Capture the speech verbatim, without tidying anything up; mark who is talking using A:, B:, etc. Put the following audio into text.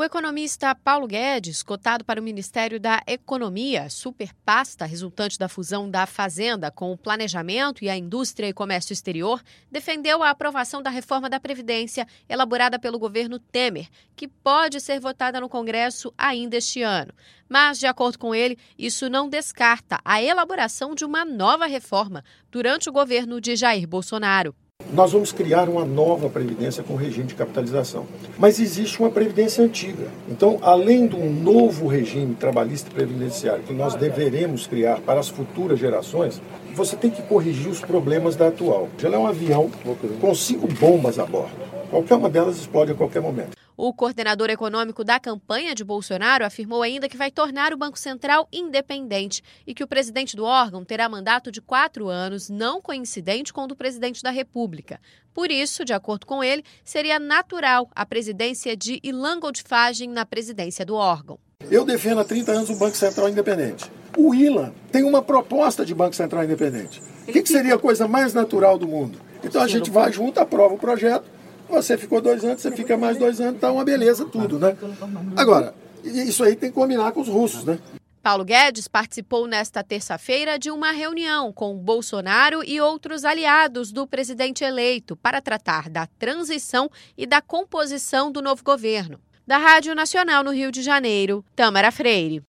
A: O economista Paulo Guedes, cotado para o Ministério da Economia, superpasta resultante da fusão da Fazenda com o Planejamento e a Indústria e Comércio Exterior, defendeu a aprovação da reforma da Previdência elaborada pelo governo Temer, que pode ser votada no Congresso ainda este ano. Mas, de acordo com ele, isso não descarta a elaboração de uma nova reforma durante o governo de Jair Bolsonaro.
B: Nós vamos criar uma nova previdência com regime de capitalização. Mas existe uma previdência antiga. Então, além de um novo regime trabalhista e previdenciário que nós deveremos criar para as futuras gerações, você tem que corrigir os problemas da atual. Ela é um avião com cinco bombas a bordo. Qualquer uma delas explode a qualquer momento.
A: O coordenador econômico da campanha de Bolsonaro afirmou ainda que vai tornar o Banco Central independente e que o presidente do órgão terá mandato de quatro anos, não coincidente com o do presidente da República. Por isso, de acordo com ele, seria natural a presidência de Ilan Goldfagem na presidência do órgão.
B: Eu defendo há trinta anos o Banco Central independente. O Ilan tem uma proposta de Banco Central independente. O que, que seria a coisa mais natural do mundo? Então a gente vai junto, aprova o projeto. Você ficou dois anos, você fica mais dois anos, tá uma beleza tudo, né? Agora, isso aí tem que combinar com os russos, né?
A: Paulo Guedes participou nesta terça-feira de uma reunião com Bolsonaro e outros aliados do presidente eleito para tratar da transição e da composição do novo governo. Da Rádio Nacional no Rio de Janeiro, Tâmara Freire.